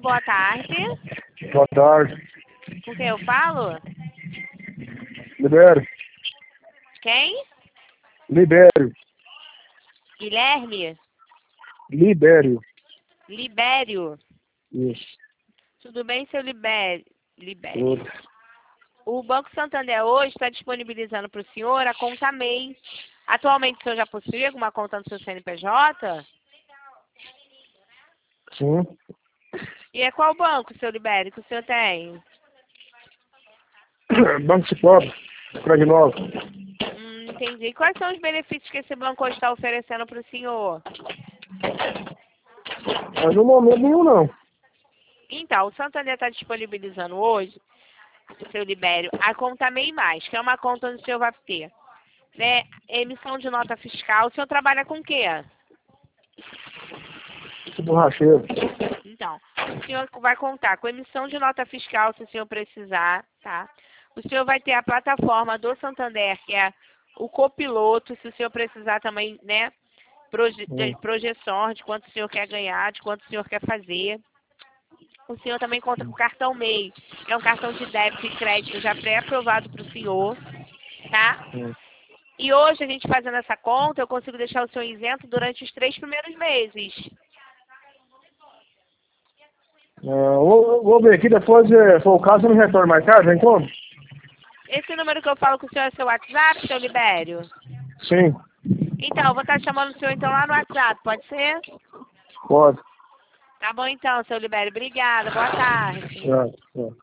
boa tarde. Boa tarde. Com quem eu falo? Libério. Quem? Libério. Guilherme? Libério. Libério. Isso. Tudo bem, seu Libério? Tudo. O Banco Santander hoje está disponibilizando para o senhor a conta MEI. Atualmente o senhor já possui alguma conta no seu CNPJ? Sim. E é qual banco, seu Libério, que o senhor tem? Banco Cicobi. Cragnova. Entendi. Quais são os benefícios que esse banco hoje está oferecendo para o senhor? Mas no momento nenhum não. Então, o Santander está disponibilizando hoje, seu Libério, a conta MEI+, que é uma conta onde o senhor vai ter, né, emissão de nota fiscal. O senhor trabalha com o quê? Sou borracheiro. Então, o senhor vai contar com emissão de nota fiscal, se o senhor precisar, tá? O senhor vai ter a plataforma do Santander, que é o copiloto, se o senhor precisar também, né, de projeção de quanto o senhor quer ganhar, de quanto o senhor quer fazer. O senhor também conta com o cartão MEI, que é um cartão de débito e crédito já pré-aprovado para o senhor, tá? E hoje, a gente fazendo essa conta, eu consigo deixar o senhor isento durante os 3 primeiros meses. Vou ver aqui, depois, se for o caso, eu me retorno mais tarde, hein, como? Esse número que eu falo com o senhor é seu WhatsApp, seu Libério? Sim. Então, eu vou estar chamando o senhor então lá no WhatsApp, pode ser? Pode. Tá bom então, seu Libério. Obrigada, boa tarde. É.